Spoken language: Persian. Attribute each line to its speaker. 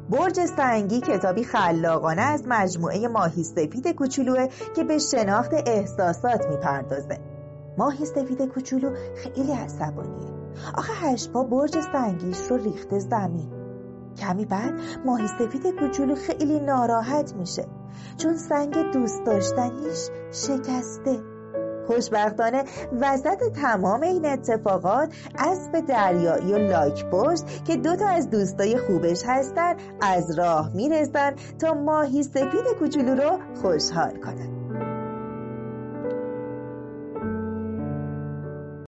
Speaker 1: برج سنگی کتابی خلاقانه از مجموعه ماهی سفید کوچولوه که به شناخت احساسات میپردازه. ماهی سفید کوچولو خیلی عصبانیه. آخه 8 پا برج سنگیش رو ریخته زمین. کمی بعد ماهی سفید کوچولو خیلی ناراحت میشه چون سنگ دوست داشتنیش شکسته. خوشبختانه وسط تمام این اتفاقات اسب دریایی و لاک‌پشت که 2 تا از دوستای خوبش هستن از راه میرسن تا ماهی سفید کوچولو رو خوشحال کنن.